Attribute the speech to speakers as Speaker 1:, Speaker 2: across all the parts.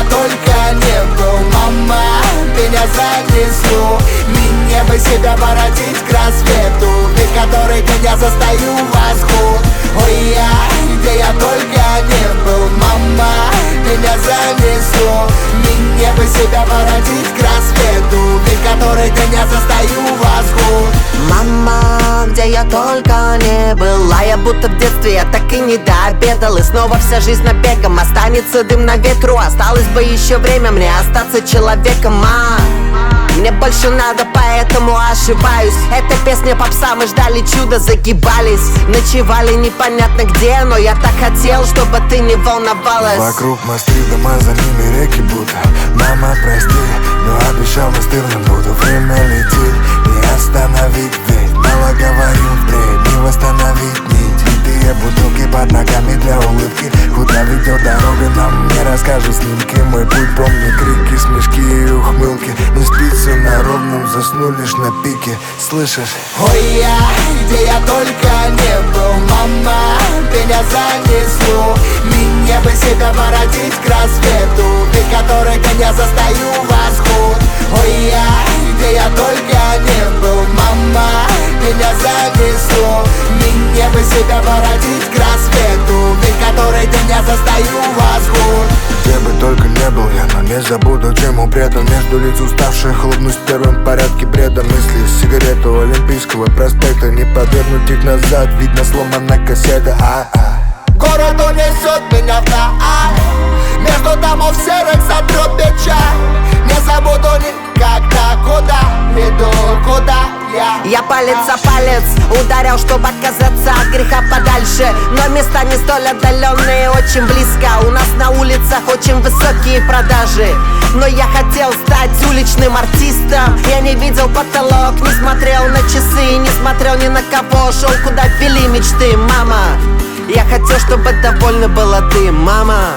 Speaker 1: только не был, мама, меня занесло. Мне бы себя воротить к рассвету, ведь который день я застаю восход. Ой, где я только не был, мама, меня занесло. Мне бы себя воротить к рассвету, ведь который день я застаю восход.
Speaker 2: Мама, где я только не была, я будто в детстве, я так и не дообедал. И снова вся жизнь набегом, останется дым на ветру. Осталось бы еще время мне остаться человеком, мне больше надо, поэтому ошибаюсь. Эта песня попса, мы ждали чуда, загибались. Ночевали непонятно где, но я так хотел, чтобы ты не волновалась.
Speaker 3: Вокруг мосты, дома, за ними реки будто. Мама, прости, но обещал настырным буду. Время летит, не остановить ведь. Мало говорю впредь, не восстановить нить. Битые бутылки под ногами для улыбки. Куда ведет дорога, нам не расскажут снимки. Мой путь помнит крики, смешки и ухмылки. Не спится на ровном, засну лишь на пике. Слышишь?
Speaker 1: Ой, где я только не был, мама, меня занесло. Мне бы себя воротить к рассвету, ведь который день я застаю восход. Ой, где я только не был, мама, меня занесло. Мне бы себя воротить к рассвету, ведь который день я застаю восход.
Speaker 3: Где бы только не был я, но не забуду, чему предан. Между лиц уставших хлопнуть в первом порядке бреда. Мысли сигарету Олимпийского проспекта. Не повернуть их назад, видно сломана кассета.
Speaker 1: Город унесет меня вдаль, между домов серых сотрет печаль. Не забуду никогда, куда веду, куда
Speaker 2: я палец о палец ударял, чтобы оказаться от греха подальше. Но места не столь отдаленные, очень близко. У нас на улицах очень высокие продажи. Но я хотел стать уличным артистом. Я не видел потолок, не смотрел на часы, не смотрел ни на кого. Шел, куда вели мечты, мама. Я хотел, чтобы довольна была ты, мама.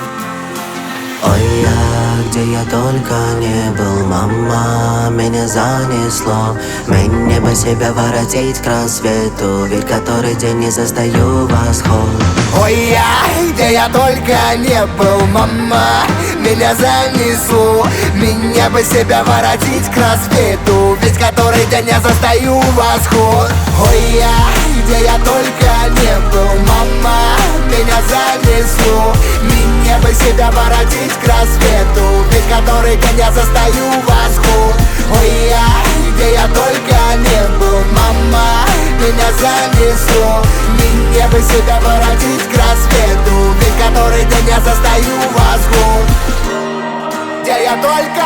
Speaker 4: Ой, где я только не был, мама, меня занесло. Мне бы себя воротить к рассвету, ведь который день не застаю восход.
Speaker 1: Ой, где я только не был, мама, меня занесло. Меня бы себя воротить к рассвету, ведь который день я застаю восход. Ой, где я только не был, мама, меня занесло. Меня бы себя воротить к рассвету, ведь который день я застаю восход. Ой, где я только не был, мама, меня занесло. Мне бы себя воротить к рассвету, ведь который день я застаю восход. Где я только